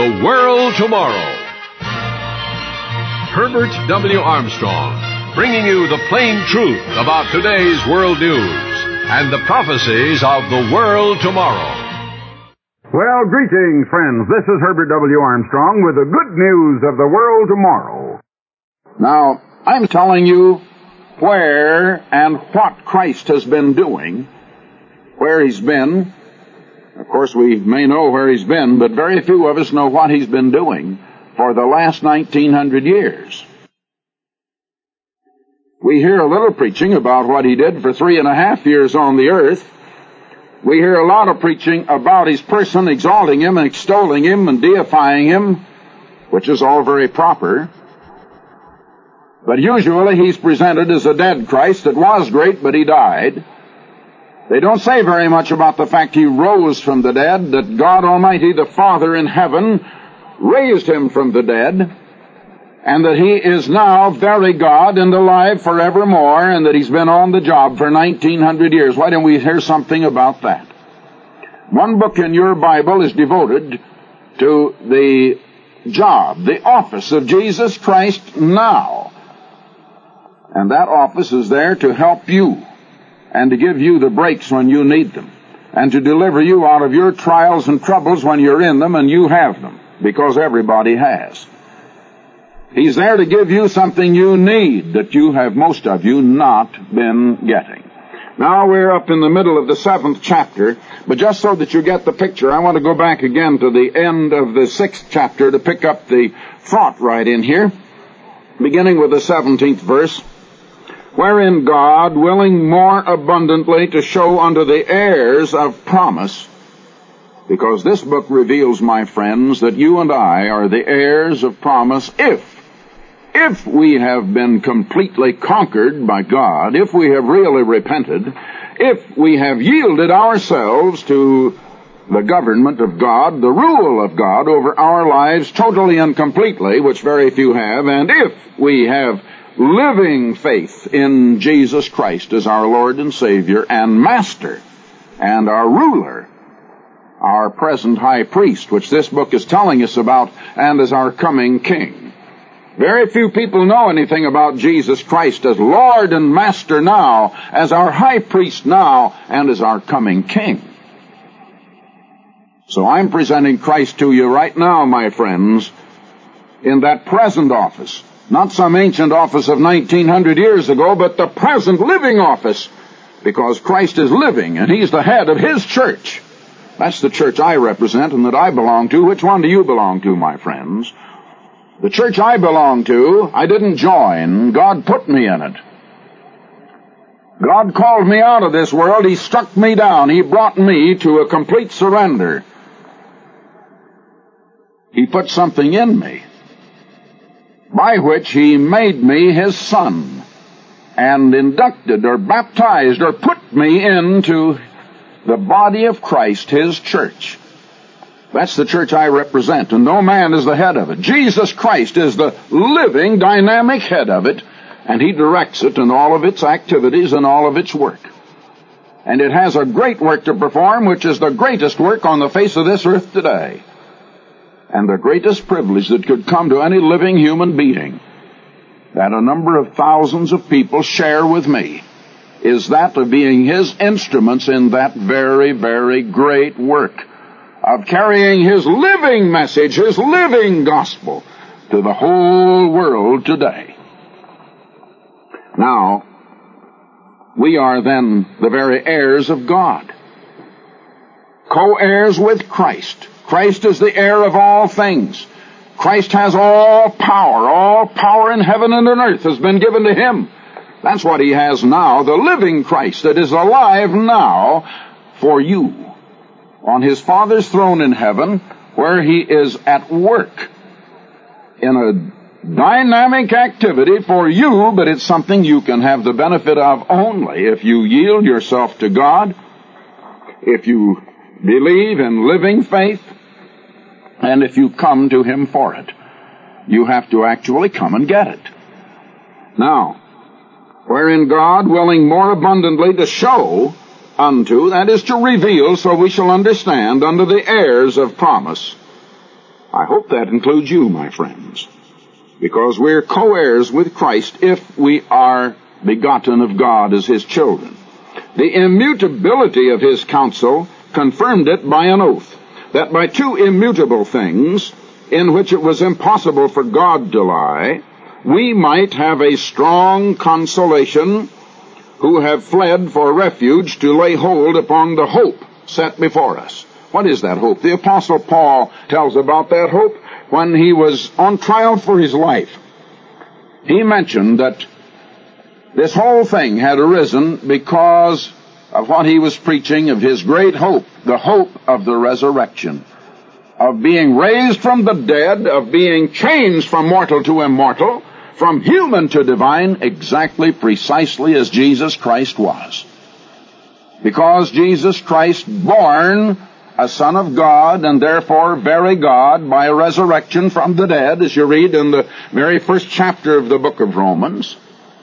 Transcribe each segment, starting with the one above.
The World Tomorrow. Herbert W. Armstrong, bringing you the plain truth about today's world news and the prophecies of the world tomorrow. Well, greetings, friends. This is Herbert W. Armstrong with the good news of the world tomorrow. Now, I'm telling you where and what Christ has been doing, where he's been. Of course, we may know where he's been, but very few of us know what he's been doing for the last 1900 years. We hear a little preaching about what he did for 3.5 years on the earth. We hear a lot of preaching about his person, exalting him and extolling him and deifying him, which is all very proper. But usually he's presented as a dead Christ that was great, but he died. They don't say very much about the fact he rose from the dead, that God Almighty, the Father in heaven, raised him from the dead, and that he is now very God and alive forevermore, and that he's been on the job for 1900 years. Why don't we hear something about that? One book in your Bible is devoted to the job, the office of Jesus Christ now. And that office is there to help you and to give you the breaks when you need them and to deliver you out of your trials and troubles when you're in them, and you have them, because everybody has. He's there to give you something you need that you have, most of you, not been getting. Now we're up in the middle of the 7th chapter, but just so that you get the picture, I want to go back again to the end of the 6th chapter to pick up the thought right in here, beginning with the 17th verse, wherein God, willing more abundantly to show unto the heirs of promise, because this book reveals, my friends, that you and I are the heirs of promise if we have been completely conquered by God, if we have really repented, if we have yielded ourselves to the government of God, the rule of God over our lives totally and completely, which very few have, and if we have living faith in Jesus Christ as our Lord and Savior and Master and our ruler, our present high priest, which this book is telling us about, and as our coming king. Very few people know anything about Jesus Christ as Lord and Master now, as our high priest now, and as our coming king. So I'm presenting Christ to you right now, my friends, in that present office. Not some ancient office of 1900 years ago, but the present living office, because Christ is living and he's the head of his church. That's the church I represent and that I belong to. Which one do you belong to, my friends? The church I belong to, I didn't join. God put me in it. God called me out of this world. He struck me down. He brought me to a complete surrender. He put something in me by which he made me his son and inducted or baptized or put me into the body of Christ, his church. That's the church I represent, and no man is the head of it. Jesus Christ is the living, dynamic head of it, and he directs it in all of its activities and all of its work. And it has a great work to perform, which is the greatest work on the face of this earth today, and the greatest privilege that could come to any living human being, that a number of thousands of people share with me, is that of being his instruments in that very, very great work of carrying his living message, his living gospel, to the whole world today. Now, we are then the very heirs of God, co-heirs with Christ. Christ is the heir of all things. Christ has all power in heaven and on earth has been given to him. That's what he has now, the living Christ that is alive now for you on his Father's throne in heaven, where he is at work in a dynamic activity for you, but it's something you can have the benefit of only if you yield yourself to God, if you believe in living faith, and if you come to him for it. You have to actually come and get it. Now, wherein God, willing more abundantly to show unto, that is to reveal, so we shall understand, unto the heirs of promise, I hope that includes you, my friends, because we're co-heirs with Christ if we are begotten of God as His children. The immutability of His counsel confirmed it by an oath, that by two immutable things, in which it was impossible for God to lie, we might have a strong consolation who have fled for refuge to lay hold upon the hope set before us. What is that hope? The Apostle Paul tells about that hope when he was on trial for his life. He mentioned that this whole thing had arisen because of what he was preaching of his great hope, the hope of the resurrection, of being raised from the dead, of being changed from mortal to immortal, from human to divine, exactly, precisely as Jesus Christ was. Because Jesus Christ, born a Son of God, and therefore very God, by a resurrection from the dead, as you read in the very first chapter of the book of Romans,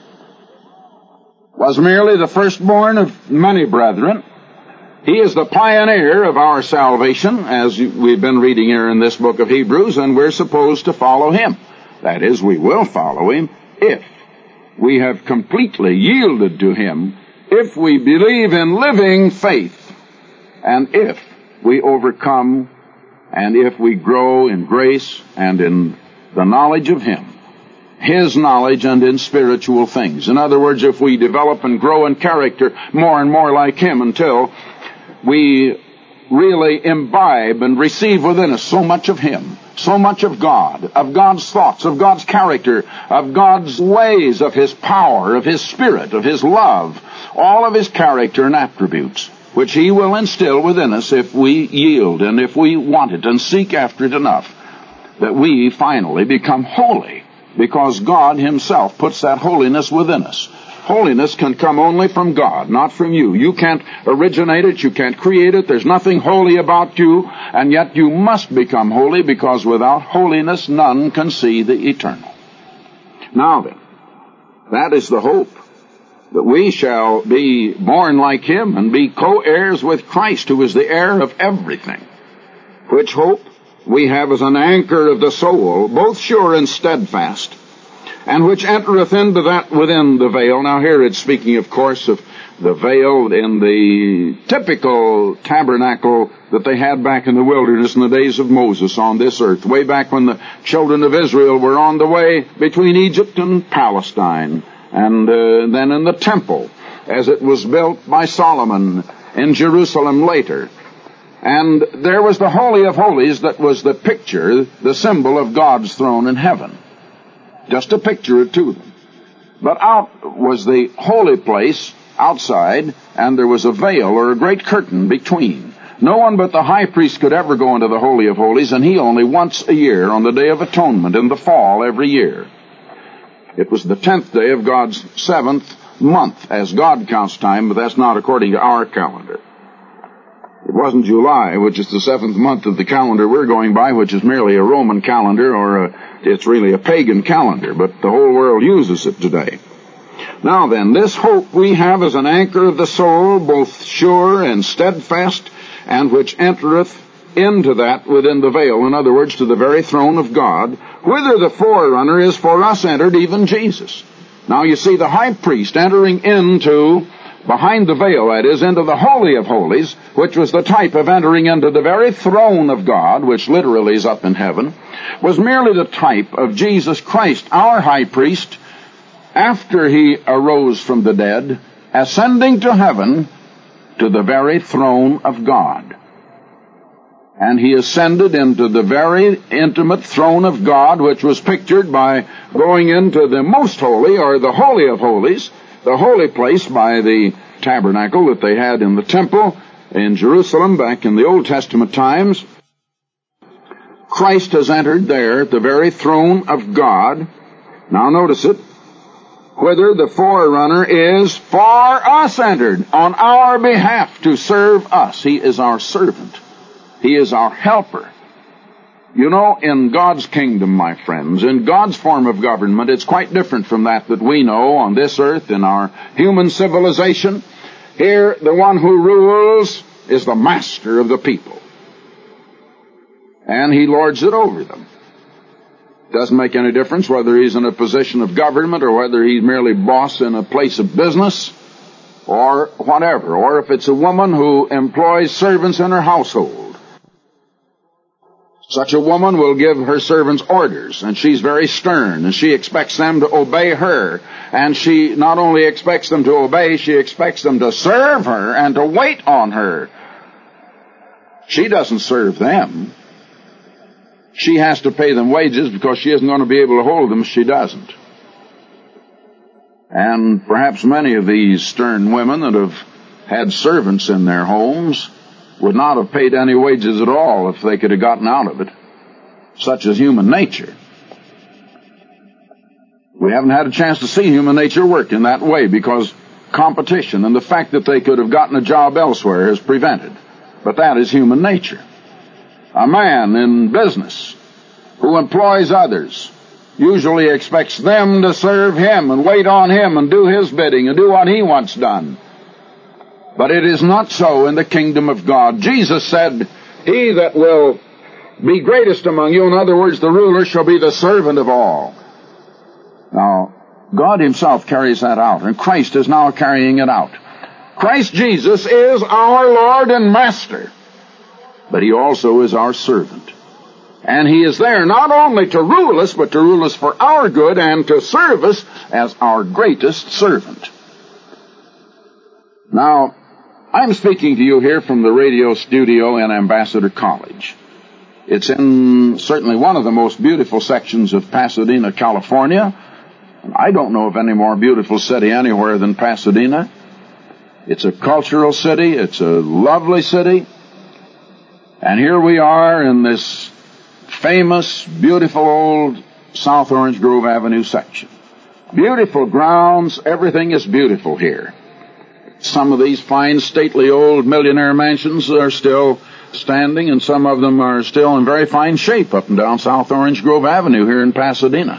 was merely the firstborn of many brethren. He is the pioneer of our salvation, as we've been reading here in this book of Hebrews, and we're supposed to follow Him. That is, we will follow Him if we have completely yielded to Him, if we believe in living faith, and if we overcome, and if we grow in grace and in the knowledge of Him, His knowledge, and in spiritual things. In other words, if we develop and grow in character more and more like Him until we really imbibe and receive within us so much of Him, so much of God, of God's thoughts, of God's character, of God's ways, of His power, of His Spirit, of His love, all of His character and attributes, which He will instill within us if we yield and if we want it and seek after it enough, that we finally become holy, because God Himself puts that holiness within us. Holiness can come only from God, not from you. You can't originate it, you can't create it, there's nothing holy about you, and yet you must become holy, because without holiness none can see the eternal. Now then, that is the hope, that we shall be born like Him and be co-heirs with Christ, who is the heir of everything, which hope we have as an anchor of the soul, both sure and steadfast, and which entereth into that within the veil. Now here it's speaking, of course, of the veil in the typical tabernacle that they had back in the wilderness in the days of Moses on this earth, way back when the children of Israel were on the way between Egypt and Palestine, and then in the temple, as it was built by Solomon in Jerusalem later. And there was the Holy of Holies that was the picture, the symbol of God's throne in heaven. Just to picture it to them. But out was the holy place outside, and there was a veil or a great curtain between. No one but the high priest could ever go into the Holy of Holies, and he only once a year, on the Day of Atonement, in the fall every year. It was the 10th day of God's 7th month, as God counts time, but that's not according to our calendar. It wasn't July, which is the 7th month of the calendar we're going by, which is merely a Roman calendar, or it's really a pagan calendar, but the whole world uses it today. Now then, this hope we have as an anchor of the soul, both sure and steadfast, and which entereth into that within the veil, in other words, to the very throne of God, whither the forerunner is for us entered, even Jesus. Now you see, the high priest entering into, behind the veil, that is, into the Holy of Holies, which was the type of entering into the very throne of God, which literally is up in heaven, was merely the type of Jesus Christ, our high priest, after He arose from the dead, ascending to heaven to the very throne of God. And He ascended into the very intimate throne of God, which was pictured by going into the most holy, or the Holy of Holies, the holy place by the tabernacle that they had in the temple in Jerusalem back in the Old Testament times. Christ has entered there at the very throne of God. Now notice it. Whither the forerunner is for us entered, on our behalf, to serve us. He is our servant. He is our helper. You know, in God's kingdom, my friends, in God's form of government, it's quite different from that we know on this earth in our human civilization. Here, the one who rules is the master of the people. and he lords it over them. Doesn't make any difference whether he's in a position of government or whether he's merely boss in a place of business or whatever, or if it's a woman who employs servants in her household. Such a woman will give her servants orders, and she's very stern, and she expects them to obey her. And she not only expects them to obey, she expects them to serve her and to wait on her. She doesn't serve them. She has to pay them wages because she isn't going to be able to hold them if she doesn't. And perhaps many of these stern women that have had servants in their homes would not have paid any wages at all if they could have gotten out of it. Such is human nature. We haven't had a chance to see human nature work in that way because competition and the fact that they could have gotten a job elsewhere is prevented. But that is human nature. A man in business who employs others usually expects them to serve him and wait on him and do his bidding and do what he wants done. But it is not so in the kingdom of God. Jesus said, "He that will be greatest among you," in other words, the ruler, "shall be the servant of all." Now, God himself carries that out, and Christ is now carrying it out. Christ Jesus is our Lord and Master, but he also is our servant. And he is there not only to rule us, but to rule us for our good and to serve us as our greatest servant. Now, I'm speaking to you here from the radio studio in Ambassador College. It's in certainly one of the most beautiful sections of Pasadena, California. I don't know of any more beautiful city anywhere than Pasadena. It's a cultural city. It's a lovely city. And here we are in this famous, beautiful old South Orange Grove Avenue section. Beautiful grounds. Everything is beautiful here. Some of these fine, stately old millionaire mansions are still standing, and some of them are still in very fine shape up and down South Orange Grove Avenue here in Pasadena.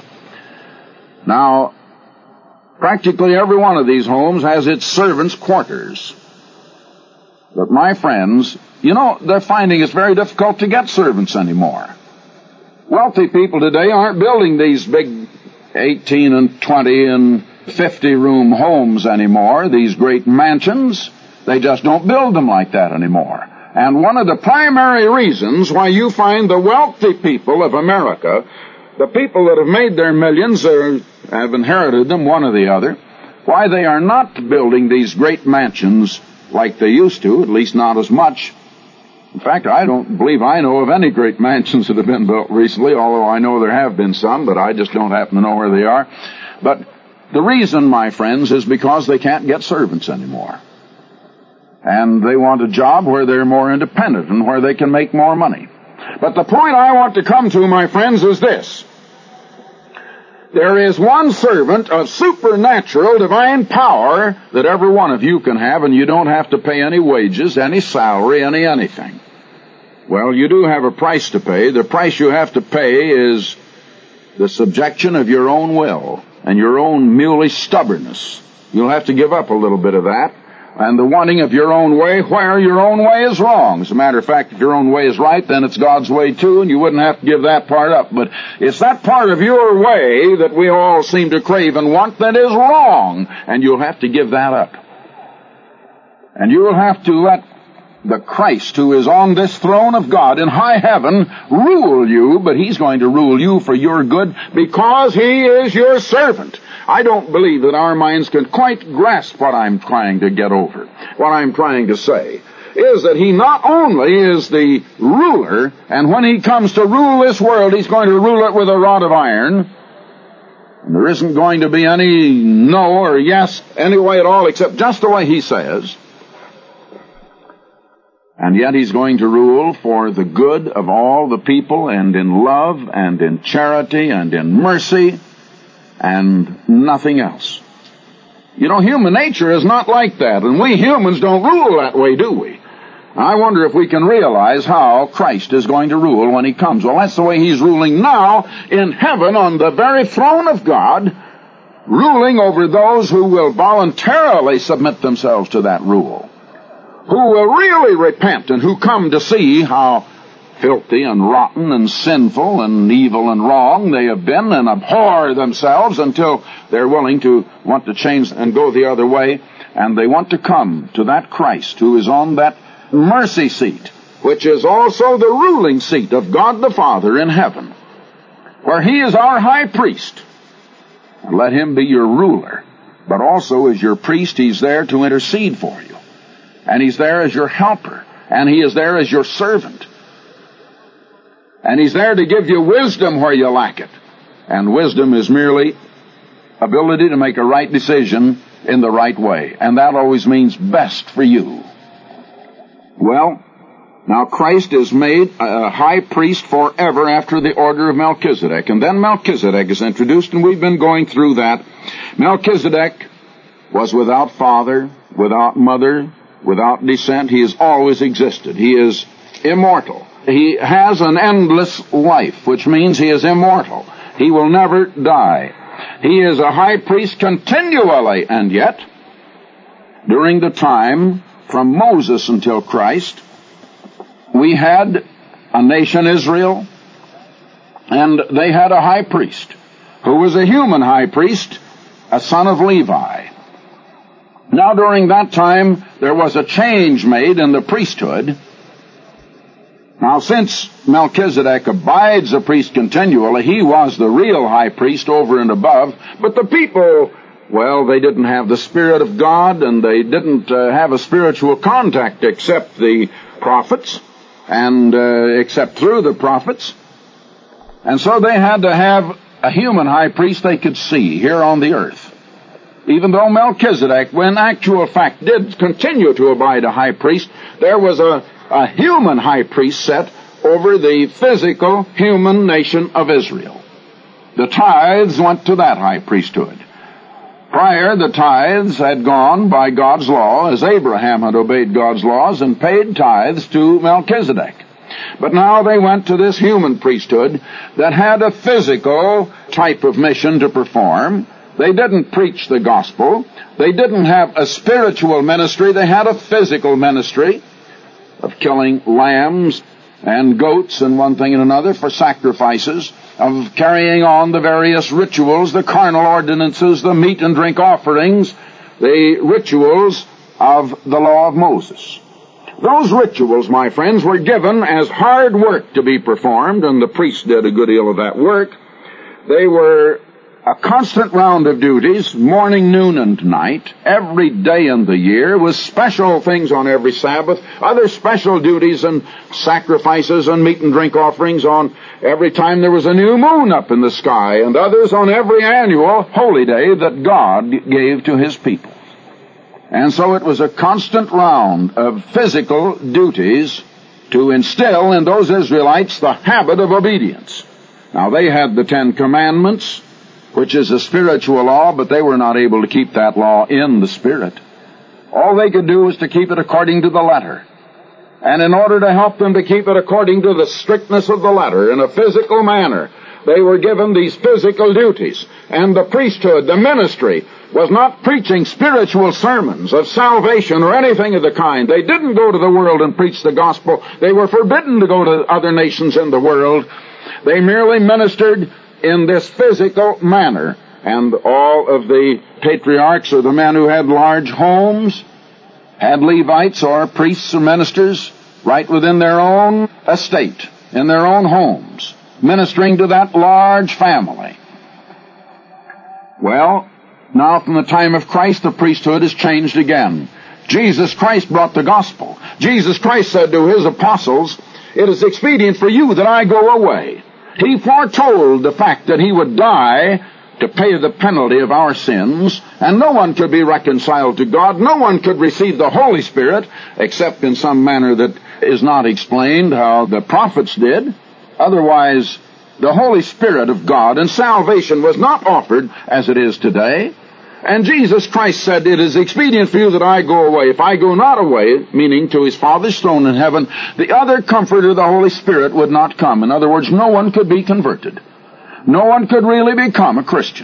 Now, practically every one of these homes has its servants' quarters. But my friends, they're finding it's very difficult to get servants anymore. Wealthy people today aren't building these big 18 and 20 and 50-room homes anymore, these great mansions. They just don't build them like that anymore. And one of the primary reasons why you find the wealthy people of America, the people that have made their millions or have inherited them, one or the other, why they are not building these great mansions like they used to, at least not as much. In fact, I don't believe I know of any great mansions that have been built recently, although I know there have been some, but I just don't happen to know where they are. But the reason, my friends, is because they can't get servants anymore. And they want a job where they're more independent and where they can make more money. But the point I want to come to, my friends, is this. There is one servant of supernatural divine power that every one of you can have, and you don't have to pay any wages, any salary, anything. Well, you do have a price to pay. The price you have to pay is the subjection of your own will and your own muley stubbornness. You'll have to give up a little bit of that. And the wanting of your own way where your own way is wrong. As a matter of fact, if your own way is right, then it's God's way too, and you wouldn't have to give that part up. But it's that part of your way that we all seem to crave and want that is wrong, and you'll have to give that up. And you will have to let the Christ who is on this throne of God in high heaven rule you, but he's going to rule you for your good because he is your servant. I don't believe that our minds can quite grasp what I'm trying to get over. What I'm trying to say is that he not only is the ruler, and when he comes to rule this world, he's going to rule it with a rod of iron. And there isn't going to be any no or yes any way at all except just the way he says. And yet he's going to rule for the good of all the people and in love and in charity and in mercy and nothing else. Human nature is not like that, and we humans don't rule that way, do we? I wonder if we can realize how Christ is going to rule when he comes. Well, that's the way he's ruling now in heaven on the very throne of God, ruling over those who will voluntarily submit themselves to that rule, who will really repent and who come to see how filthy and rotten and sinful and evil and wrong they have been, and abhor themselves until they're willing to want to change and go the other way, and they want to come to that Christ who is on that mercy seat, which is also the ruling seat of God the Father in heaven, where He is our high priest. And let Him be your ruler, but also as your priest, He's there to intercede for you. And He's there as your helper, and He is there as your servant. And He's there to give you wisdom where you lack it. And wisdom is merely ability to make a right decision in the right way. And that always means best for you. Well, now Christ is made a high priest forever after the order of Melchizedek. And then Melchizedek is introduced, and we've been going through that. Melchizedek was without father, without mother, without descent. He has always existed. He is immortal. He has an endless life, which means He is immortal. He will never die. He is a high priest continually, and yet, during the time from Moses until Christ, we had a nation, Israel, and they had a high priest, who was a human high priest, a son of Levi. Now, during that time, there was a change made in the priesthood. Now, since Melchizedek abides a priest continually, he was the real high priest over and above, but the people, well, they didn't have the Spirit of God, and they didn't have a spiritual contact except the prophets, and except through the prophets. And so they had to have a human high priest they could see here on the earth. Even though Melchizedek, when actual fact, did continue to abide a high priest, there was a human high priest set over the physical human nation of Israel. The tithes went to that high priesthood. Prior, the tithes had gone by God's law, as Abraham had obeyed God's laws and paid tithes to Melchizedek. But now they went to this human priesthood that had a physical type of mission to perform. They didn't preach the gospel. They didn't have a spiritual ministry. They had a physical ministry of killing lambs and goats and one thing and another for sacrifices, of carrying on the various rituals, the carnal ordinances, the meat and drink offerings, the rituals of the law of Moses. Those rituals, my friends, were given as hard work to be performed, and the priests did a good deal of that work. They were a constant round of duties, morning, noon, and night, every day in the year, with special things on every Sabbath, other special duties and sacrifices and meat and drink offerings on every time there was a new moon up in the sky, and others on every annual holy day that God gave to His people. And so it was a constant round of physical duties to instill in those Israelites the habit of obedience. Now, they had the Ten Commandments, which is a spiritual law, but they were not able to keep that law in the Spirit. All they could do was to keep it according to the letter. And in order to help them to keep it according to the strictness of the letter, in a physical manner, they were given these physical duties. And the priesthood, the ministry, was not preaching spiritual sermons of salvation or anything of the kind. They didn't go to the world and preach the gospel. They were forbidden to go to other nations in the world. They merely ministered in this physical manner. And all of the patriarchs, or the men who had large homes, had Levites or priests or ministers right within their own estate, in their own homes, ministering to that large family. Well, now from the time of Christ, the priesthood has changed again. Jesus Christ brought the gospel. Jesus Christ said to His apostles, "It is expedient for you that I go away." He foretold the fact that He would die to pay the penalty of our sins, and no one could be reconciled to God. No one could receive the Holy Spirit except in some manner that is not explained how the prophets did. Otherwise, the Holy Spirit of God and salvation was not offered as it is today. And Jesus Christ said, "It is expedient for you that I go away. If I go not away," meaning to His Father's throne in heaven, "the other Comforter, the Holy Spirit, would not come." In other words, no one could be converted. No one could really become a Christian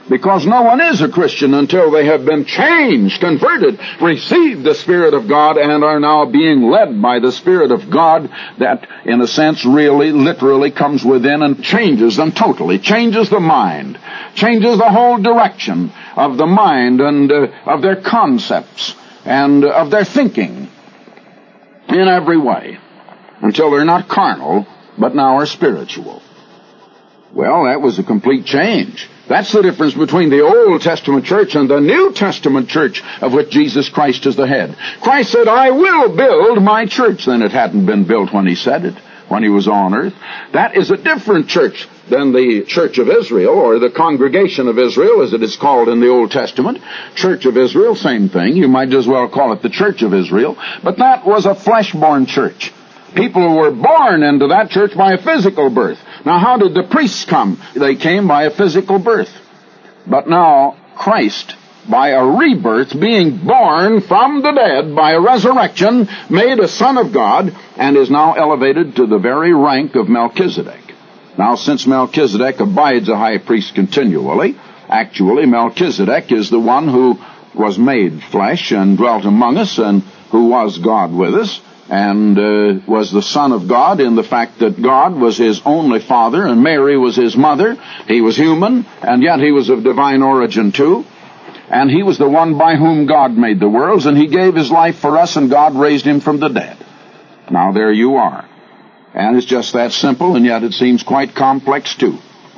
Because no one is a Christian until they have been changed, converted, received the Spirit of God, and are now being led by the Spirit of God that, in a sense, really, literally comes within and changes them totally, changes the mind, changes the whole direction of the mind and of their concepts and of their thinking in every way, until they're not carnal, but now are spiritual. Well, that was a complete change. That's the difference between the Old Testament church and the New Testament church, of which Jesus Christ is the head. Christ said, I will build my church. Then it hadn't been built when he said it, when he was on earth. That is a different church than the Church of Israel, or the Congregation of Israel, as it is called in the Old Testament. Church of Israel, same thing. You might as well call it the Church of Israel. But that was a flesh-born church. People were born into that church by a physical birth. Now, how did the priests come? They came by a physical birth. But now, Christ, by a rebirth, being born from the dead by a resurrection, made a Son of God, and is now elevated to the very rank of Melchizedek. Now, since Melchizedek abides a high priest continually, actually Melchizedek is the one who was made flesh and dwelt among us, and who was God with us, and was the Son of God in the fact that God was his only father and Mary was his mother. He was human, and yet he was of divine origin too. And he was the one by whom God made the worlds, and he gave his life for us, and God raised him from the dead. Now there you are. And it's just that simple, and yet it seems quite complex too.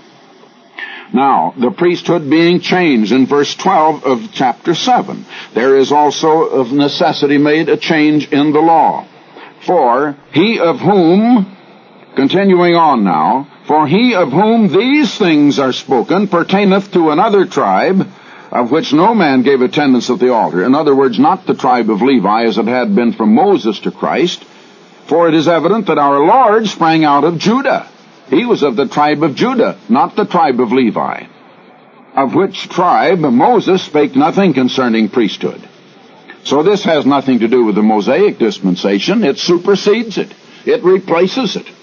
Now, the priesthood being changed in verse 12 of chapter 7. There is also of necessity made a change in the law. For he of whom, continuing on now, for he of whom these things are spoken pertaineth to another tribe, of which no man gave attendance at the altar. In other words, not the tribe of Levi, as it had been from Moses to Christ. For it is evident that our Lord sprang out of Judah. He was of the tribe of Judah, not the tribe of Levi, of which tribe Moses spake nothing concerning priesthood. So this has nothing to do with the Mosaic dispensation. It supersedes it. It replaces it.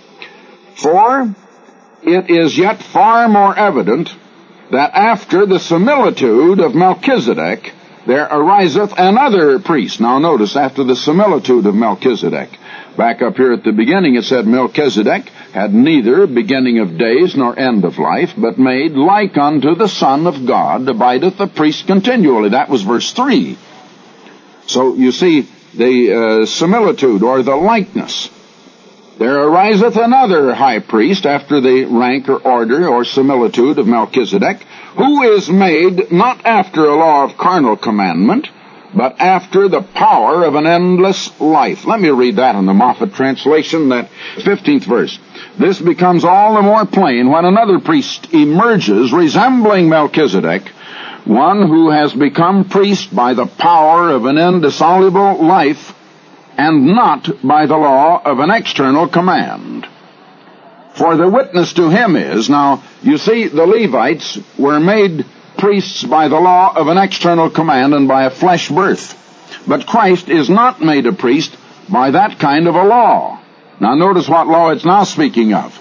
For it is yet far more evident that after the similitude of Melchizedek, there ariseth another priest. Now notice, after the similitude of Melchizedek. Back up here at the beginning it said Melchizedek had neither beginning of days nor end of life, but made like unto the Son of God abideth the priest continually. That was verse 3. So you see the similitude or the likeness. There ariseth another high priest after the rank or order or similitude of Melchizedek, who is made not after a law of carnal commandment, but after the power of an endless life. Let me read that in the Moffat translation, that 15th verse. This becomes all the more plain when another priest emerges resembling Melchizedek, one who has become priest by the power of an indissoluble life and not by the law of an external command. For the witness to him is, now, you see, the Levites were made priests by the law of an external command and by a flesh birth. But Christ is not made a priest by that kind of a law. Now notice what law it's now speaking of.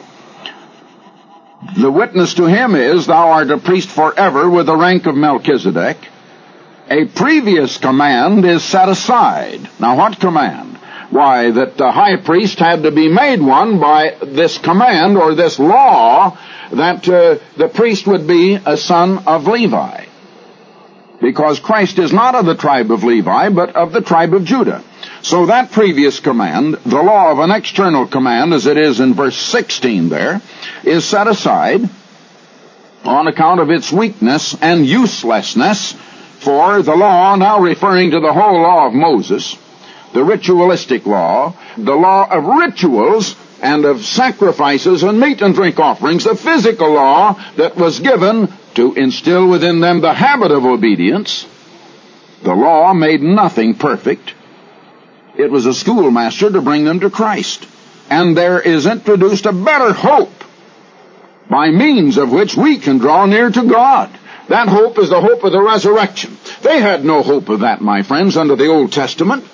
The witness to him is, thou art a priest forever with the rank of Melchizedek. A previous command is set aside. Now what command? Why, that the high priest had to be made one by this command or this law that the priest would be a son of Levi. Because Christ is not of the tribe of Levi, but of the tribe of Judah. So that previous command, the law of an external command, as it is in verse 16 there, is set aside on account of its weakness and uselessness. For the law, now referring to the whole law of Moses, the ritualistic law, the law of rituals and of sacrifices and meat and drink offerings, the physical law that was given to instill within them the habit of obedience, the law made nothing perfect. It was a schoolmaster to bring them to Christ. And there is introduced a better hope by means of which we can draw near to God. That hope is the hope of the resurrection. They had no hope of that, my friends, under the Old Testament.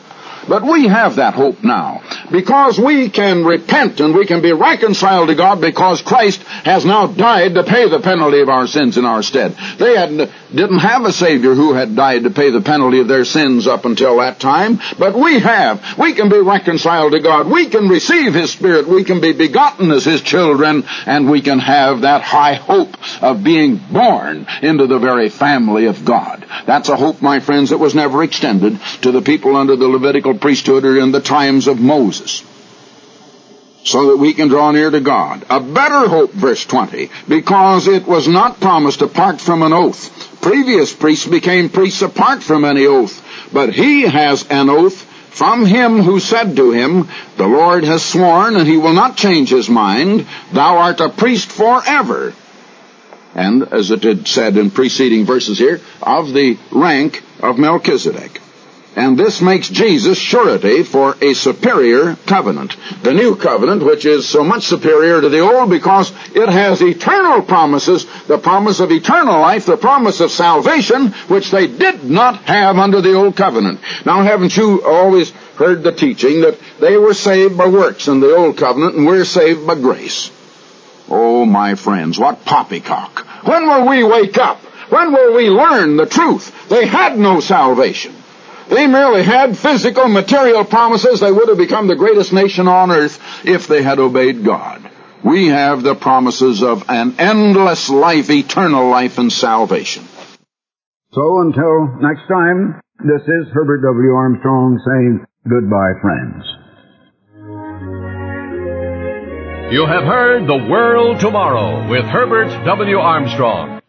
But we have that hope now, because we can repent and we can be reconciled to God, because Christ has now died to pay the penalty of our sins in our stead. They didn't have a Savior who had died to pay the penalty of their sins up until that time, but we have. We can be reconciled to God. We can receive His Spirit. We can be begotten as His children, and we can have that high hope of being born into the very family of God. That's a hope, my friends, that was never extended to the people under the Levitical priesthood or in the times of Moses, so that we can draw near to God. A better hope, verse 20, because it was not promised apart from an oath. Previous priests became priests apart from any oath, but he has an oath from him who said to him, the Lord has sworn, and he will not change his mind, thou art a priest forever. And, as it had said in preceding verses here, of the rank of Melchizedek. And this makes Jesus surety for a superior covenant. The new covenant, which is so much superior to the old because it has eternal promises, the promise of eternal life, the promise of salvation, which they did not have under the old covenant. Now, haven't you always heard the teaching that they were saved by works in the old covenant and we're saved by grace? Oh, my friends, what poppycock. When will we wake up? When will we learn the truth? They had no salvation. They merely had physical, material promises. They would have become the greatest nation on earth if they had obeyed God. We have the promises of an endless life, eternal life, and salvation. So until next time, this is Herbert W. Armstrong saying goodbye, friends. You have heard The World Tomorrow with Herbert W. Armstrong.